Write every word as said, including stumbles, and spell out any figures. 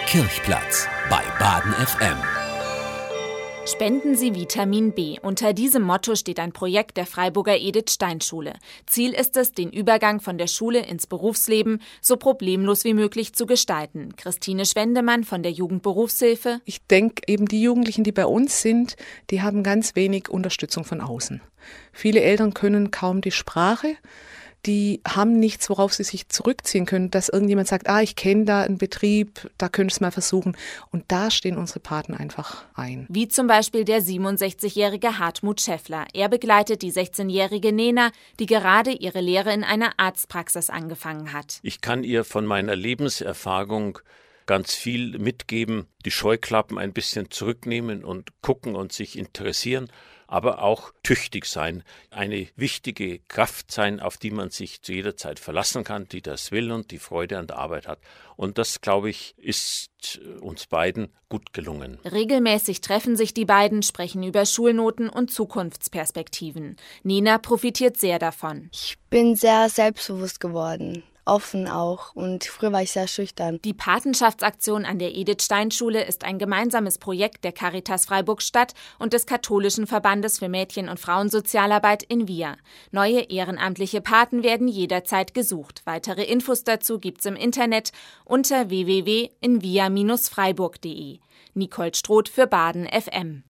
Kirchplatz bei Baden F M. Spenden Sie Vitamin B. Unter diesem Motto steht ein Projekt der Freiburger Edith-Stein-Schule. Ziel ist es, den Übergang von der Schule ins Berufsleben so problemlos wie möglich zu gestalten. Christine Schwendemann von der Jugendberufshilfe. Ich denke, eben die Jugendlichen, die bei uns sind, die haben ganz wenig Unterstützung von außen. Viele Eltern können kaum die Sprache. Die haben nichts, worauf sie sich zurückziehen können, dass irgendjemand sagt, ah, ich kenne da einen Betrieb, da könntest du es mal versuchen. Und da stehen unsere Paten einfach ein. Wie zum Beispiel der siebenundsechzigjährige Hartmut Schäffler. Er begleitet die sechzehnjährige Nena, die gerade ihre Lehre in einer Arztpraxis angefangen hat. Ich kann ihr von meiner Lebenserfahrung ganz viel mitgeben, die Scheuklappen ein bisschen zurücknehmen und gucken und sich interessieren, aber auch tüchtig sein, eine wichtige Kraft sein, auf die man sich zu jeder Zeit verlassen kann, die das will und die Freude an der Arbeit hat. Und das, glaube ich, ist uns beiden gut gelungen. Regelmäßig treffen sich die beiden, sprechen über Schulnoten und Zukunftsperspektiven. Nena profitiert sehr davon. Ich bin sehr selbstbewusst geworden. Offen auch, und früher war ich sehr schüchtern. Die Patenschaftsaktion an der Edith-Stein-Schule ist ein gemeinsames Projekt der Caritas Freiburg-Stadt und des Katholischen Verbandes für Mädchen- und Frauensozialarbeit in Via. Neue ehrenamtliche Paten werden jederzeit gesucht. Weitere Infos dazu gibt's im Internet unter w w w punkt in via Bindestrich freiburg punkt de. Nicole Stroth für Baden F M.